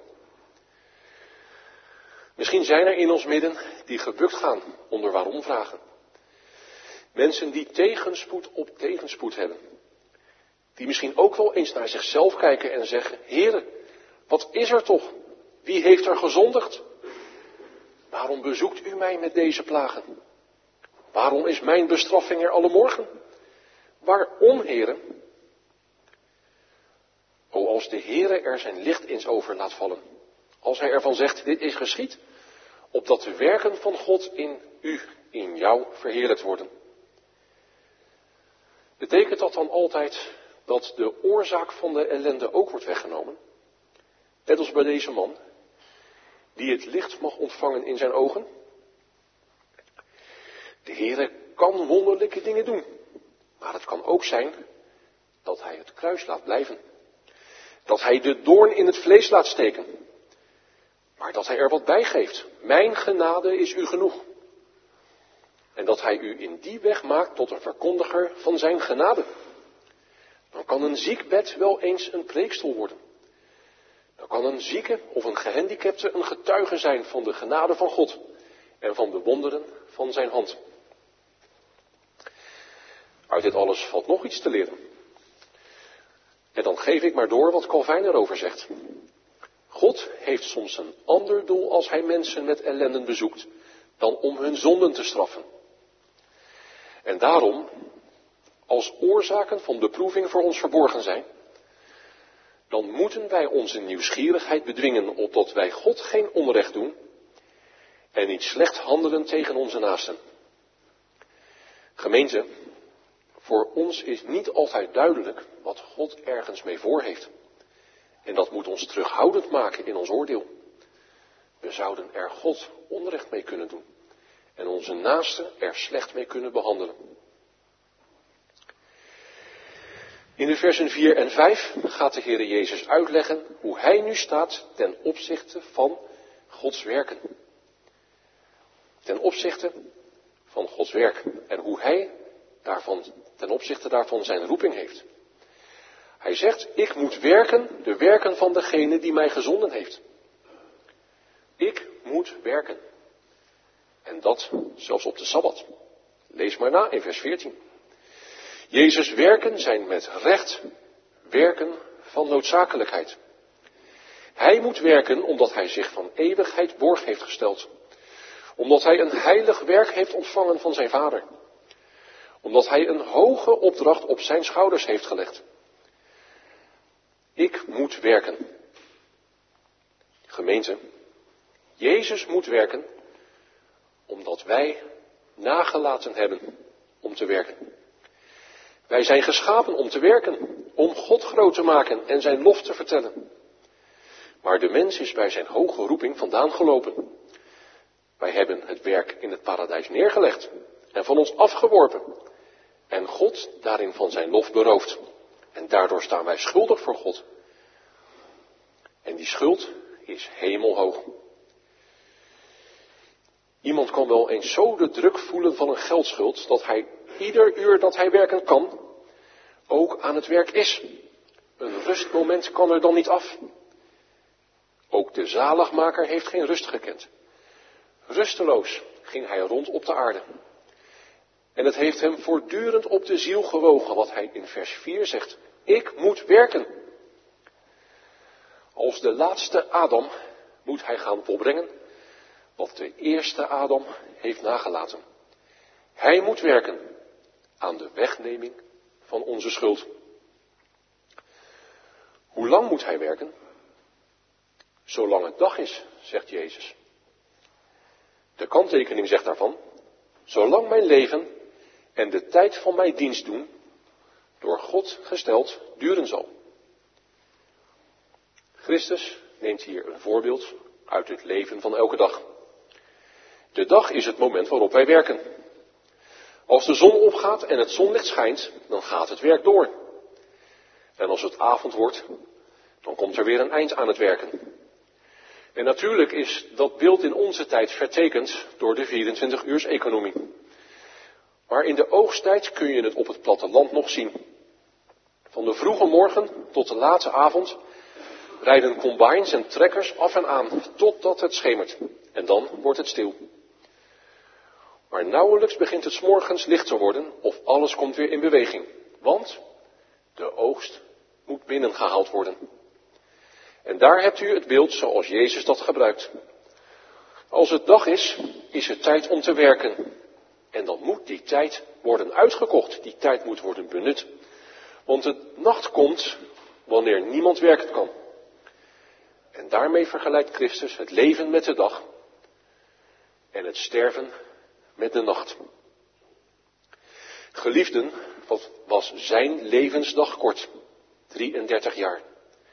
Misschien zijn er in ons midden die gebukt gaan onder waarom-vragen. Mensen die tegenspoed op tegenspoed hebben. Die misschien ook wel eens naar zichzelf kijken en zeggen, Heere, wat is er toch? Wie heeft er gezondigd? Waarom bezoekt u mij met deze plagen? Waarom is mijn bestraffing er alle morgen? Waarom, Heere? O, als de Heere er zijn licht eens over laat vallen. Als hij ervan zegt, dit is geschied, opdat de werken van God in u, in jou, verheerlijkt worden. Betekent dat dan altijd dat de oorzaak van de ellende ook wordt weggenomen? Net als bij deze man, die het licht mag ontvangen in zijn ogen. De Heere kan wonderlijke dingen doen, maar het kan ook zijn dat hij het kruis laat blijven. Dat hij de doorn in het vlees laat steken, maar dat hij er wat bij geeft. Mijn genade is u genoeg. En dat hij u in die weg maakt tot een verkondiger van zijn genade. Dan kan een ziek bed wel eens een preekstoel worden. Dan kan een zieke of een gehandicapte een getuige zijn van de genade van God en van de wonderen van zijn hand. Uit dit alles valt nog iets te leren. En dan geef ik maar door wat Calvijn erover zegt. God heeft soms een ander doel als hij mensen met ellenden bezoekt, dan om hun zonden te straffen. En daarom, als oorzaken van beproeving voor ons verborgen zijn, dan moeten wij onze nieuwsgierigheid bedwingen opdat wij God geen onrecht doen en niet slecht handelen tegen onze naasten. Gemeente, voor ons is niet altijd duidelijk wat God ergens mee voor heeft. En dat moet ons terughoudend maken in ons oordeel. We zouden er God onrecht mee kunnen doen en onze naasten er slecht mee kunnen behandelen. In de versen 4 en 5 gaat de Heere Jezus uitleggen hoe hij nu staat ten opzichte van Gods werken. Ten opzichte van Gods werk en hoe hij ten opzichte daarvan zijn roeping heeft. Hij zegt, ik moet werken, de werken van degene die mij gezonden heeft. Ik moet werken. En dat zelfs op de Sabbat. Lees maar na in vers 14. Jezus' werken zijn met recht werken van noodzakelijkheid. Hij moet werken omdat hij zich van eeuwigheid borg heeft gesteld. Omdat hij een heilig werk heeft ontvangen van zijn Vader. Omdat hij een hoge opdracht op zijn schouders heeft gelegd. Ik moet werken. Gemeente, Jezus moet werken omdat wij nagelaten hebben om te werken. Wij zijn geschapen om te werken, om God groot te maken en zijn lof te vertellen. Maar de mens is bij zijn hoge roeping vandaan gelopen. Wij hebben het werk in het paradijs neergelegd en van ons afgeworpen. En God daarin van zijn lof beroofd. En daardoor staan wij schuldig voor God. En die schuld is hemelhoog. Iemand kan wel eens zo de druk voelen van een geldschuld, dat hij ieder uur dat hij werken kan, ook aan het werk is. Een rustmoment kan er dan niet af. Ook de zaligmaker heeft geen rust gekend. Rusteloos ging hij rond op de aarde. En het heeft hem voortdurend op de ziel gewogen, wat hij in vers 4 zegt. Ik moet werken. Als de laatste Adam moet hij gaan volbrengen wat de eerste Adam heeft nagelaten. Hij moet werken aan de wegneming van onze schuld. Hoe lang moet hij werken? Zolang het dag is, zegt Jezus. De kanttekening zegt daarvan, zolang mijn leven en de tijd van mijn dienst doen, door God gesteld, duren zal. Christus neemt hier een voorbeeld uit het leven van elke dag. De dag is het moment waarop wij werken. Als de zon opgaat en het zonlicht schijnt, dan gaat het werk door. En als het avond wordt, dan komt er weer een eind aan het werken. En natuurlijk is dat beeld in onze tijd vertekend door de 24-uurs-economie. Maar in de oogsttijd kun je het op het platteland nog zien. Van de vroege morgen tot de late avond rijden combines en trekkers af en aan totdat het schemert. En dan wordt het stil. Maar nauwelijks begint het 's morgens licht te worden of alles komt weer in beweging. Want de oogst moet binnengehaald worden. En daar hebt u het beeld zoals Jezus dat gebruikt. Als het dag is, is het tijd om te werken. En dan moet die tijd worden uitgekocht. Die tijd moet worden benut. Want de nacht komt wanneer niemand werken kan. En daarmee vergelijkt Christus het leven met de dag en het sterven met de nacht. Geliefden, wat was zijn levensdag kort? 33 jaar.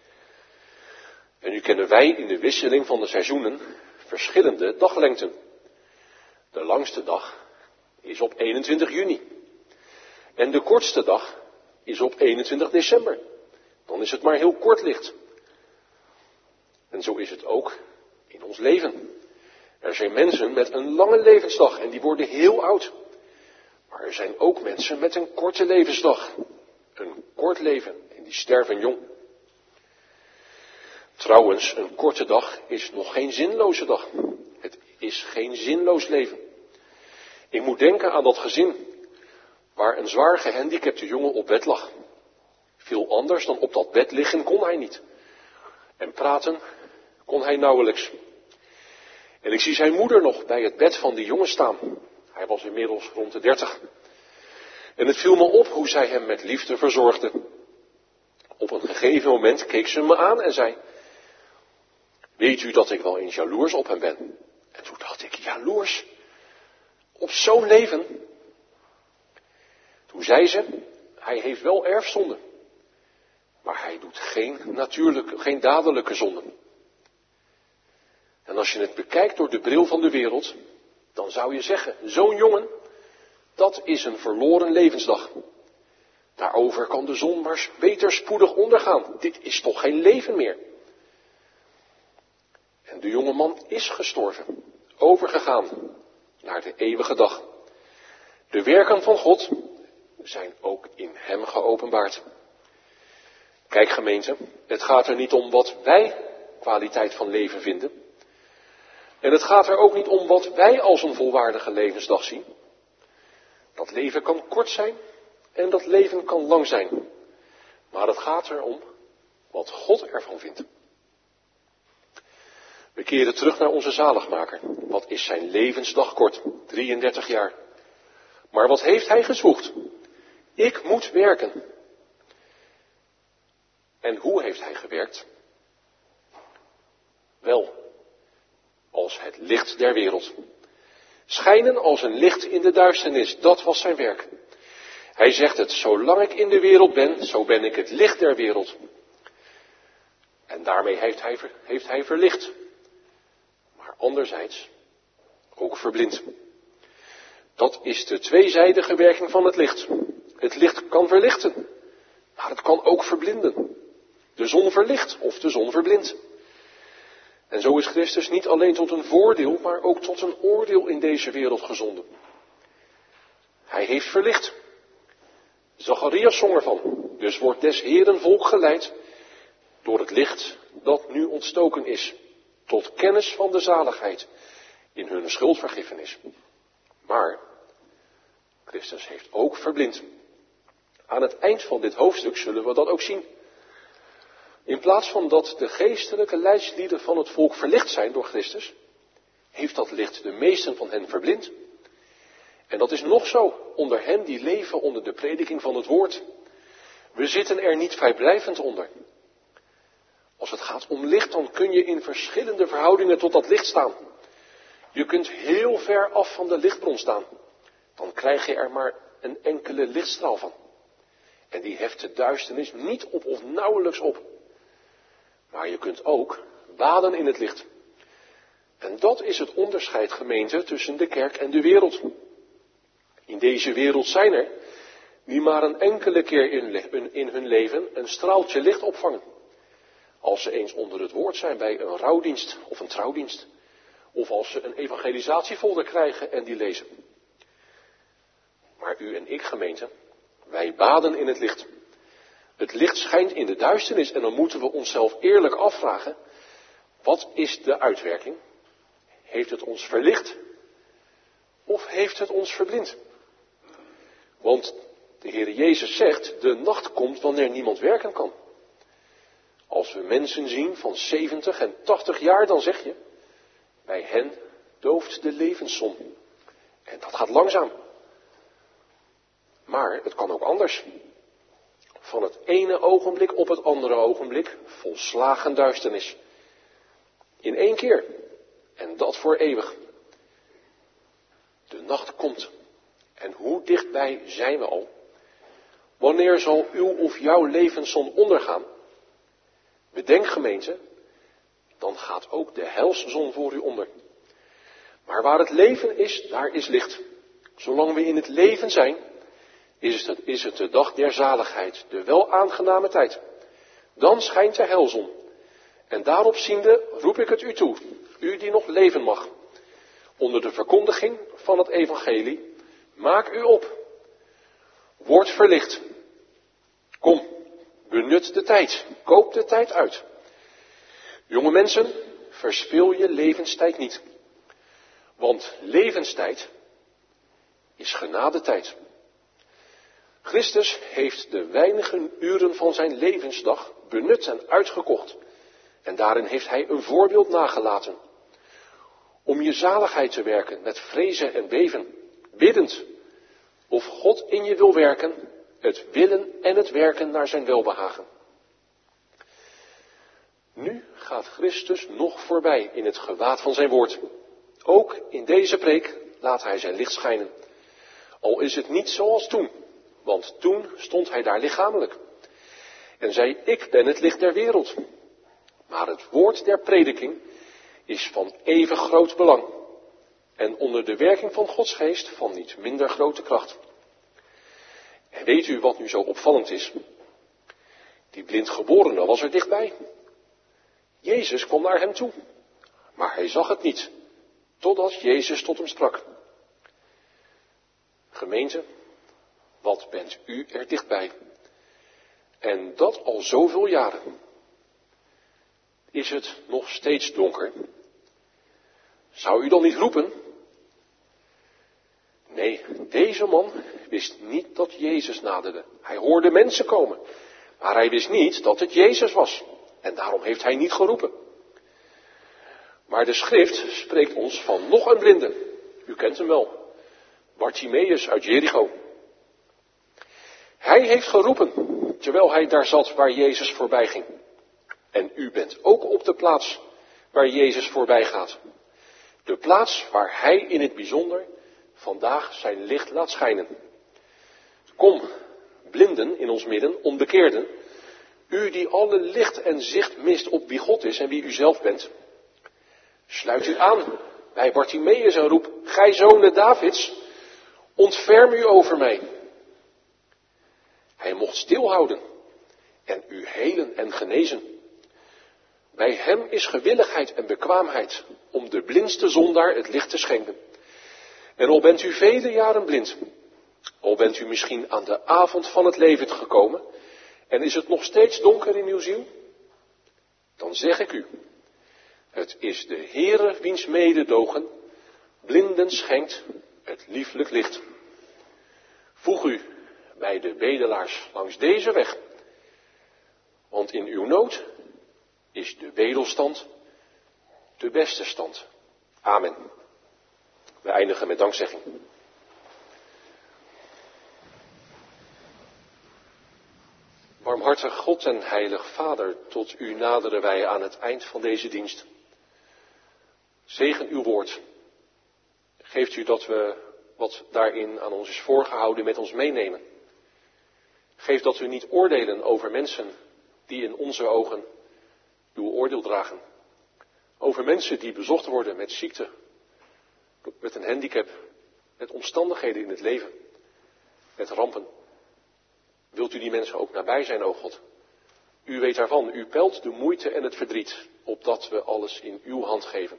En nu kennen wij in de wisseling van de seizoenen verschillende daglengten. De langste dag is op 21 juni. En de kortste dag is op 21 december. Dan is het maar heel kort licht. En zo is het ook in ons leven. Er zijn mensen met een lange levensdag en die worden heel oud. Maar er zijn ook mensen met een korte levensdag. Een kort leven en die sterven jong. Trouwens, een korte dag is nog geen zinloze dag. Het is geen zinloos leven. Ik moet denken aan dat gezin waar een zwaar gehandicapte jongen op bed lag. Veel anders dan op dat bed liggen kon hij niet. En praten kon hij nauwelijks. En ik zie zijn moeder nog bij het bed van die jongen staan. Hij was inmiddels rond de 30. En het viel me op hoe zij hem met liefde verzorgde. Op een gegeven moment keek ze me aan en zei: weet u dat ik wel eens jaloers op hem ben? En toen dacht ik, jaloers? Op zo'n leven? Toen zei ze, hij heeft wel erfzonde. Maar hij doet geen dadelijke zonden. En als je het bekijkt door de bril van de wereld, dan zou je zeggen, zo'n jongen, dat is een verloren levensdag. Daarover kan de zon maar beter spoedig ondergaan. Dit is toch geen leven meer? En de jonge man is gestorven, overgegaan naar de eeuwige dag. De werken van God zijn ook in hem geopenbaard. Kijk gemeente, het gaat er niet om wat wij kwaliteit van leven vinden. En het gaat er ook niet om wat wij als een volwaardige levensdag zien. Dat leven kan kort zijn en dat leven kan lang zijn. Maar het gaat erom wat God ervan vindt. We keren terug naar onze zaligmaker. Wat is zijn levensdag kort? 33 jaar. Maar wat heeft hij gezwoegd? Ik moet werken. En hoe heeft hij gewerkt? Wel, als het licht der wereld. Schijnen als een licht in de duisternis, dat was zijn werk. Hij zegt het, zolang ik in de wereld ben, zo ben ik het licht der wereld. En daarmee heeft hij verlicht. Maar anderzijds ook verblind. Dat is de tweezijdige werking van het licht. Het licht kan verlichten, maar het kan ook verblinden. De zon verlicht of de zon verblindt. En zo is Christus niet alleen tot een voordeel, maar ook tot een oordeel in deze wereld gezonden. Hij heeft verlicht. Zacharias zong ervan. Dus wordt des Heeren volk geleid door het licht dat nu ontstoken is, tot kennis van de zaligheid in hun schuldvergiffenis. Maar Christus heeft ook verblind. Aan het eind van dit hoofdstuk zullen we dat ook zien. In plaats van dat de geestelijke leidslieden van het volk verlicht zijn door Christus, heeft dat licht de meesten van hen verblind. En dat is nog zo onder hen die leven onder de prediking van het woord. We zitten er niet vrijblijvend onder. Als het gaat om licht, dan kun je in verschillende verhoudingen tot dat licht staan. Je kunt heel ver af van de lichtbron staan. Dan krijg je er maar een enkele lichtstraal van. En die heft de duisternis niet op of nauwelijks op. Maar je kunt ook baden in het licht. En dat is het onderscheid, gemeente, tussen de kerk en de wereld. In deze wereld zijn er die maar een enkele keer in hun leven een straaltje licht opvangen. Als ze eens onder het woord zijn bij een rouwdienst of een trouwdienst. Of als ze een evangelisatiefolder krijgen en die lezen. Maar u en ik, gemeente, wij baden in het licht. Het licht schijnt in de duisternis en dan moeten we onszelf eerlijk afvragen. Wat is de uitwerking? Heeft het ons verlicht? Of heeft het ons verblind? Want de Heer Jezus zegt, de nacht komt wanneer niemand werken kan. Als we mensen zien van 70 en 80 jaar, dan zeg je, bij hen dooft de levenszon. En dat gaat langzaam. Maar het kan ook anders. Van het ene ogenblik op het andere ogenblik volslagen duisternis. In één keer. En dat voor eeuwig. De nacht komt. En hoe dichtbij zijn we al? Wanneer zal uw of jouw levenszon ondergaan? Bedenk, gemeente, dan gaat ook de heilszon voor u onder. Maar waar het leven is, daar is licht. Zolang we in het leven zijn, is het de dag der zaligheid, de wel aangename tijd. Dan schijnt de heilzon. En daarop ziende roep ik het u toe, u die nog leven mag. Onder de verkondiging van het evangelie, maak u op. Word verlicht. Kom, benut de tijd. Koop de tijd uit. Jonge mensen, verspil je levenstijd niet. Want levenstijd is genadetijd. Christus heeft de weinige uren van zijn levensdag benut en uitgekocht. En daarin heeft hij een voorbeeld nagelaten. Om je zaligheid te werken met vrezen en beven. Biddend. Of God in je wil werken. Het willen en het werken naar zijn welbehagen. Nu gaat Christus nog voorbij in het gewaad van zijn woord. Ook in deze preek laat hij zijn licht schijnen. Al is het niet zoals toen. Want toen stond hij daar lichamelijk. En zei, ik ben het licht der wereld. Maar het woord der prediking is van even groot belang. En onder de werking van Gods geest van niet minder grote kracht. En weet u wat nu zo opvallend is? Die blindgeborene was er dichtbij. Jezus kwam naar hem toe. Maar hij zag het niet. Totdat Jezus tot hem sprak. Gemeente, wat bent u er dichtbij? En dat al zoveel jaren. Is het nog steeds donker? Zou u dan niet roepen? Nee, deze man wist niet dat Jezus naderde. Hij hoorde mensen komen. Maar hij wist niet dat het Jezus was. En daarom heeft hij niet geroepen. Maar de schrift spreekt ons van nog een blinde. U kent hem wel. Bartimeus uit Jericho. Hij heeft geroepen, terwijl hij daar zat waar Jezus voorbij ging. En u bent ook op de plaats waar Jezus voorbij gaat. De plaats waar hij in het bijzonder vandaag zijn licht laat schijnen. Kom, blinden in ons midden, onbekeerden, u die alle licht en zicht mist op wie God is en wie u zelf bent. Sluit u aan bij Bartimeus en roep, gij zonen Davids, ontferm u over mij. Hij mocht stilhouden en u helen en genezen. Bij hem is gewilligheid en bekwaamheid om de blindste zondaar het licht te schenken. En al bent u vele jaren blind, al bent u misschien aan de avond van het leven gekomen en is het nog steeds donker in uw ziel, dan zeg ik u, het is de Heere wiens mededogen blinden schenkt het lieflijk licht. Voeg u bij de bedelaars langs deze weg, want in uw nood is de bedelstand de beste stand. Amen. We eindigen met dankzegging. Barmhartig God en heilig Vader, tot u naderen wij aan het eind van deze dienst. Zegen uw woord. Geeft u dat we wat daarin aan ons is voorgehouden met ons meenemen. Geef dat we niet oordelen over mensen die in onze ogen uw oordeel dragen. Over mensen die bezocht worden met ziekte, met een handicap, met omstandigheden in het leven, met rampen. Wilt u die mensen ook nabij zijn, o God? U weet daarvan, u peilt de moeite en het verdriet, opdat we alles in uw hand geven.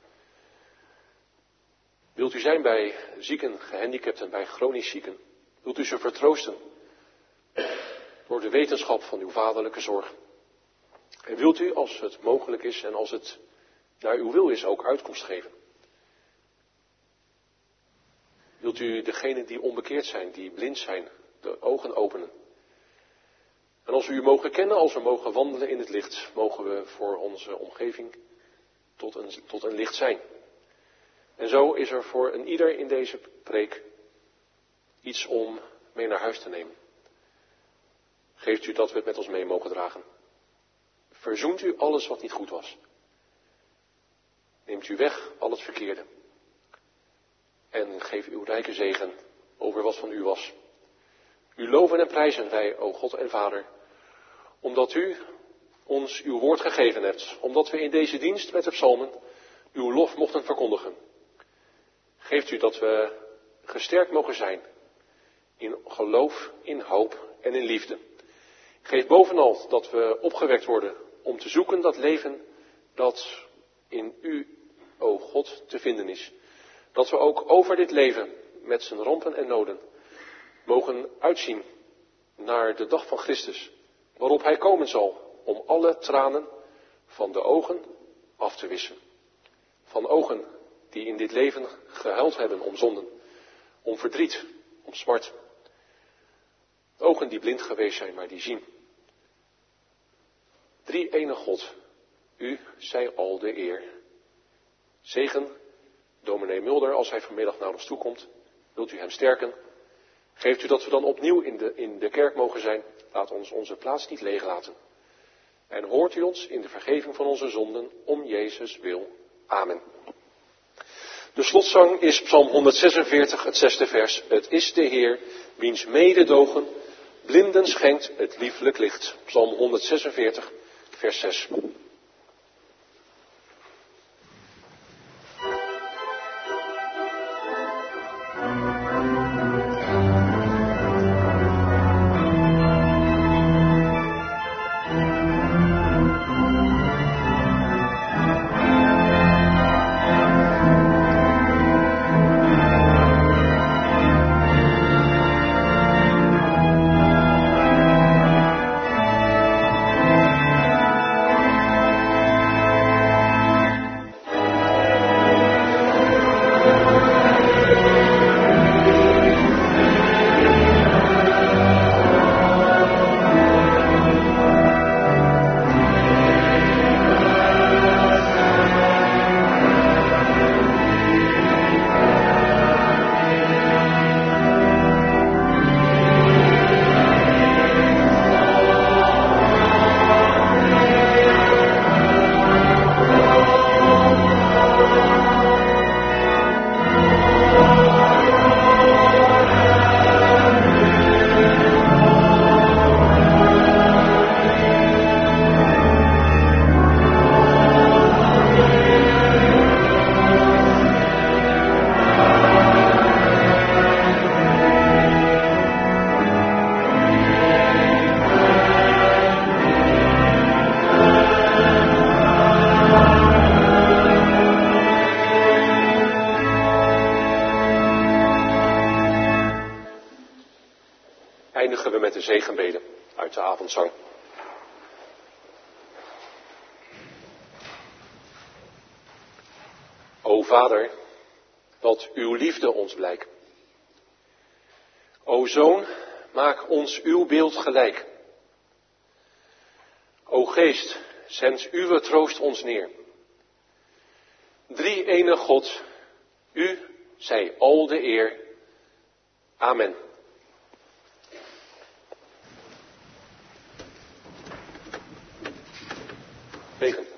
Wilt u zijn bij zieken, gehandicapten, bij chronisch zieken? Wilt u ze vertroosten door de wetenschap van uw vaderlijke zorg? En wilt u, als het mogelijk is en als het naar uw wil is, ook uitkomst geven? Wilt u degenen die onbekeerd zijn, die blind zijn, de ogen openen? En als we u mogen kennen, als we mogen wandelen in het licht, mogen we voor onze omgeving tot een licht zijn. En zo is er voor een ieder in deze preek iets om mee naar huis te nemen. Geeft u dat we het met ons mee mogen dragen. Verzoent u alles wat niet goed was. Neemt u weg al het verkeerde. En geef uw rijke zegen over wat van u was. U loven en prijzen wij, o God en Vader, omdat u ons uw woord gegeven hebt. Omdat we in deze dienst met de psalmen uw lof mochten verkondigen. Geeft u dat we gesterkt mogen zijn in geloof, in hoop en in liefde. Geef bovenal dat we opgewekt worden om te zoeken dat leven dat in u, o God, te vinden is. Dat we ook over dit leven met zijn rampen en noden mogen uitzien naar de dag van Christus, waarop hij komen zal om alle tranen van de ogen af te wissen. Van ogen die in dit leven gehuild hebben om zonden, om verdriet, om smart. Ogen die blind geweest zijn, maar die zien. Drie ene God, u zij al de eer. Zegen dominee Mulder als hij vanmiddag naar ons toe komt. Wilt u hem sterken? Geeft u dat we dan opnieuw in de kerk mogen zijn? Laat ons onze plaats niet leeglaten. En hoort u ons in de vergeving van onze zonden om Jezus wil. Amen. De slotzang is Psalm 146, het 6e vers. Het is de Heer, wiens mededogen blinden schenkt het lieflijk licht. Psalm 146, vers 6. Eindigen we met de zegenbeden uit de avondzang. O Vader, dat uw liefde ons blijkt. O Zoon, maak ons uw beeld gelijk. O Geest, zend uw troost ons neer. Drie ene God, u zij al de eer. Amen. Tegen.